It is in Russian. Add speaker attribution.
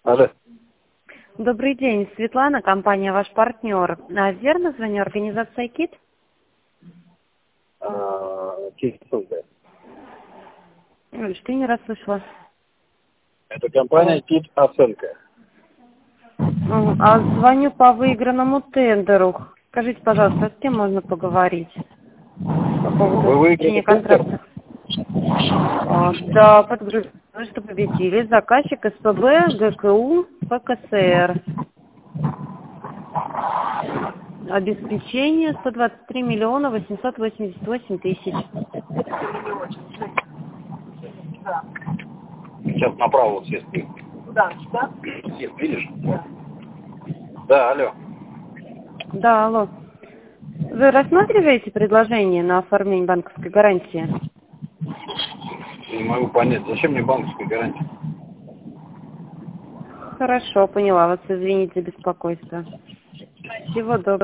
Speaker 1: Алло.
Speaker 2: Добрый день, Светлана, компания «Ваш партнер». Верно звоню, организация КИТ?
Speaker 1: Кит-оценка.
Speaker 2: Ой, что я не расслышала.
Speaker 1: Это компания Кит-оценка.
Speaker 2: Звоню по выигранному тендеру. Скажите, пожалуйста, с кем можно поговорить по поводу
Speaker 1: Вы выиграли
Speaker 2: заключения
Speaker 1: тендер?
Speaker 2: контракта? Да, подгружено, что победили. Заказчик СПБ, ГКУ, ПКСР. Обеспечение 123 миллиона 888 тысяч.
Speaker 1: Сейчас направо вот съезд.
Speaker 3: Да.
Speaker 1: Съезд, видишь? Да, алло.
Speaker 2: Да, алло. Вы рассматриваете предложение на оформление банковской гарантии?
Speaker 1: Не могу понять, зачем мне банковская гарантия?
Speaker 2: Хорошо, поняла вас. Извините за беспокойство. Всего доброго.